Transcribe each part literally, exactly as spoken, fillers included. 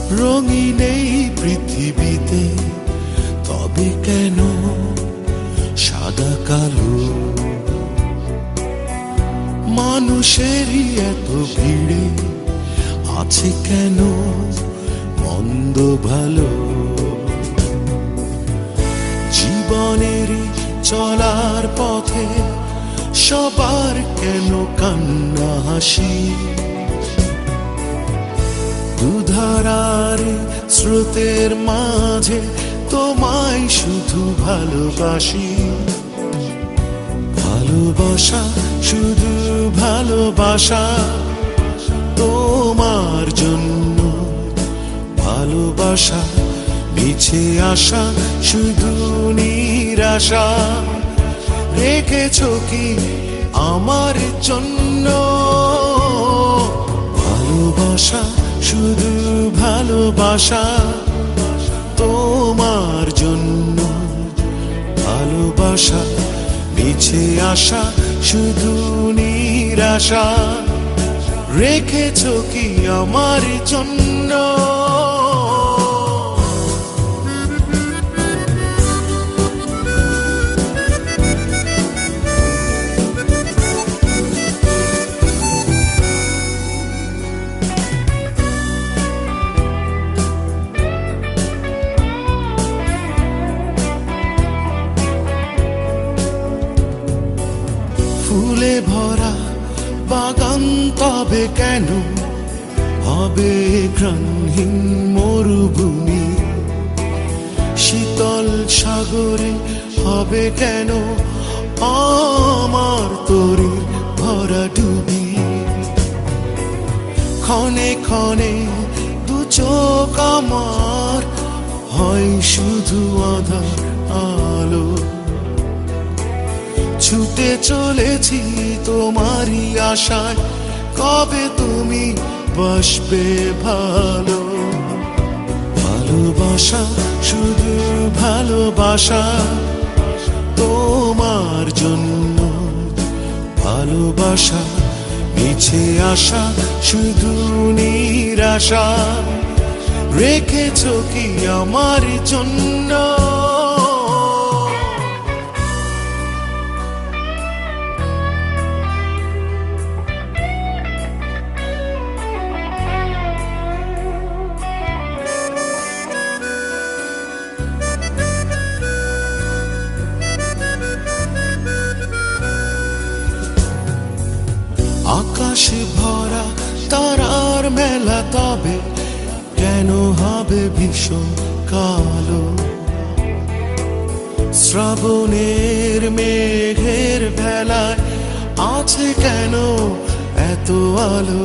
রঙিন এই পৃথিবীতে তবে কেন সাদা কালো? মানুষেরই এত ভিড়ে আছে কেন মন্দ ভালো? জীবনের চলার পথে সবার কেন কান্না হাসি? দুধারার স্রোতের মাঝে তোমায় শুধু ভালোবাসি। ভালোবাসা শুধু ভালোবাসা তোমার জন্য। ভালোবাসা মিছে আশা শুধু নিরাশা রেখেছ কি আমার জন্য? ভালোবাসা শুধু ভালোবাসা তোমার জন্য। ভালোবাসা মিছে আশা শুধু নিরাশা রেখেছ কি আমার জন্য? ফুলে ভরা বাগান তবে কেন হবে ঘ্রাণহীন মরুভূমি? শীতল সাগরে হবে কেন আমার তরির ভরা ডুবি? ক্ষণে ক্ষণে দু চোখ আমার হয় শুধু আধার আলো। ছুটে চলেছি তোমারই আশায়, কবে তুমি বাসবে ভালো? ভালোবাসা শুধু ভালোবাসা তোমার জন্য। ভালোবাসা মিছে আশা শুধু নিরাশা রেখেছ কি আমার জন্য? আকাশে ভরা তারার মেলা তবে কেন হবে ভীষণ কালো? শ্রাবণের মেঘের ভেলায় আছে কেন এত আলো?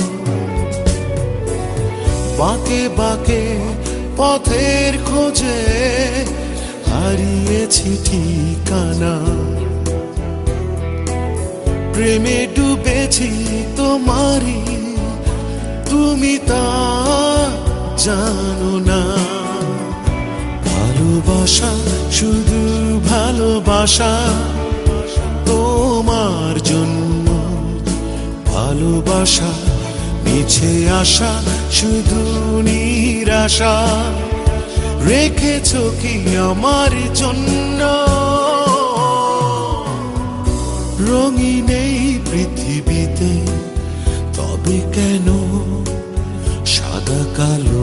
বাঁকে বাঁকে পথের খোঁজে হারিয়েছি ঠিকানা। প্রেমে ডুবেছি তোমারই, তুমি তা জানো না। ভালোবাসা শুধু ভালোবাসা তোমার জন্য। ভালোবাসা মিছে আশা শুধু নিরাশা রেখেছ কি আমার জন্য? রঙিন এই পৃথিবীতে তবে কেন সাদা কালো?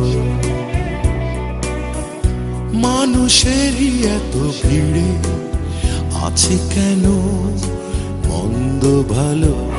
মানুষেরই এত ভিড়ে আছে কেন মন্দ ভালো?